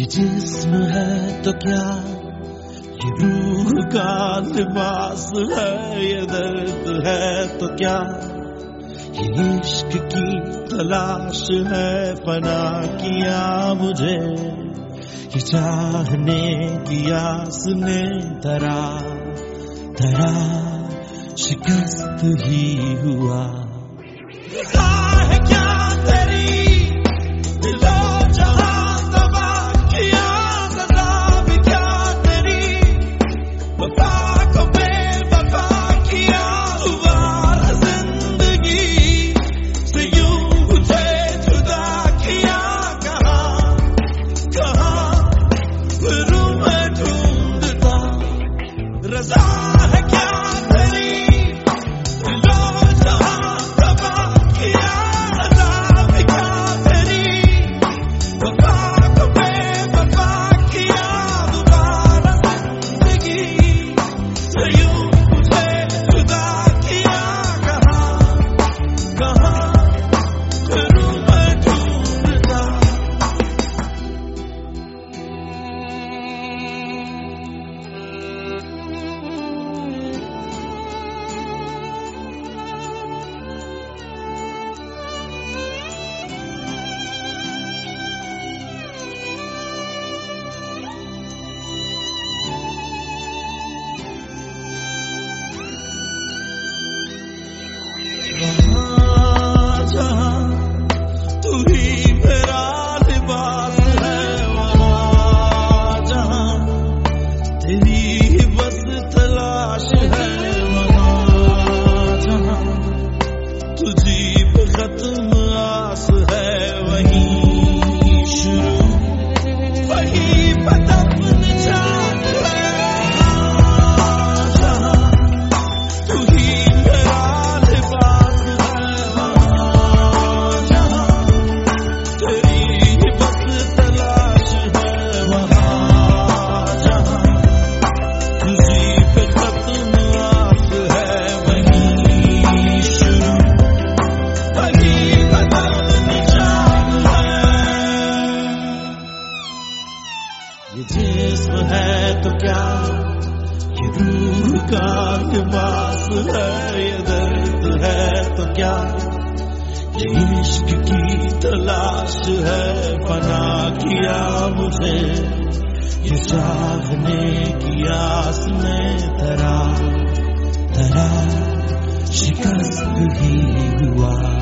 ये जिस्म है तो क्या, ये रूह का लिबास है, ये दर्द है तो क्या, ये इश्क की तलाश है, फना किया मुझे ये चाहने की आस ने धरा धरा शिकस्त ही हुआ। है क्या तेरी दिलो जहां तबाह किया, सजा भी क्या तेरी वफा को बेवफा किया। दोबारा जिंदगी से यूं मुझे जुदा किया, कहाँ कहाँ फिरूं मैं ढूंढता। रज़ा है क्या तेरी तू ही मेरा लिबास है, वहाँ जहाँ तेरी बस तलाश है, वहाँ जहाँ तुझी पे खत्म आस है, वहीं शुरू वहीं पदम निजात है। जहाँ तू ही मेरा लिबास है, वहाँ जहाँ तेरी बस तलाश है, वहाँ जहाँ तुझी पे खत्म आस है, वहीं शुरू वहीं बदल निजात है। ये जिस्म है तो क्या, ये रूह का लिबास है, ये दर्द है तो क्या, ये इश्क की तलाश है, फना किया मुझे ये चाहने की आस में धरा धरा शिकस्त ही हुआ।